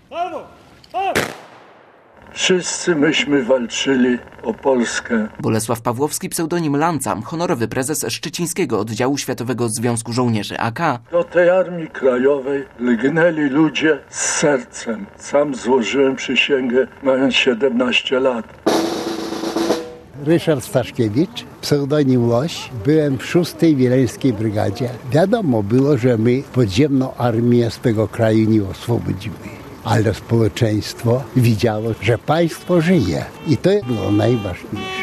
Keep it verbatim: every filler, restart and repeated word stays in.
Wszyscy myśmy walczyli o Polskę. Bolesław Pawłowski, pseudonim Lanca, honorowy prezes Szczecińskiego Oddziału Światowego Związku Żołnierzy A K. Do tej Armii Krajowej lgnęli ludzie z sercem. Sam złożyłem przysięgę, mając siedemnaście lat. Ryszard Staszkiewicz, pseudonim Łoś. Byłem w szóstej Wileńskiej Brygadzie. Wiadomo było, że my podziemną armię z tego kraju nie oswobodzimy. Ale społeczeństwo widziało, że państwo żyje. I to było najważniejsze.